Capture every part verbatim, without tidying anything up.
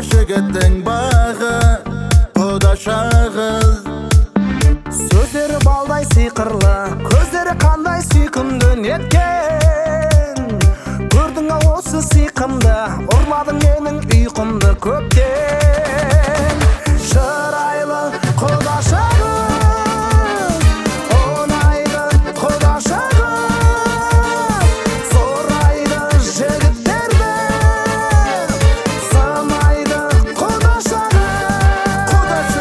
жігіттің бағы, құдаша қыз. Сөздері балдай сиқырлы, көздері қандай сүйкімді неткен. Көрдің ау осы сиқымды, ұрладың менің ұйқымды көптен. Шырайлы құдаша қыз, оңайлы құдаша қыз, сорайды жігіттерді, сынайды құдаша қыз.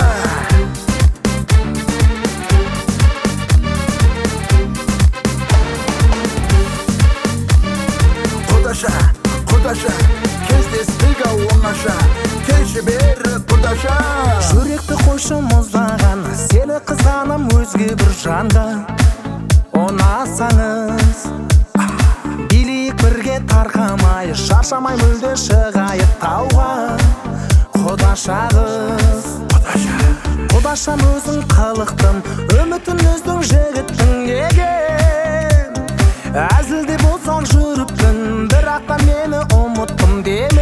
Құдаша, құдаша, кездестік ау оңаша, келші бері құдаша. Жүректі қойшы мұздаған, сені қызғаным өзге бір жанды. Ұнасаңыз билейік бірге тарқамай, шаршамай мүлде шығайық тауға. Құдаша қыз, құдашам өзің қылықтым, үмітін өздің жігіттің еген. Әзілде болсақ жүріппін, бірақ та мені ұмыттым деме.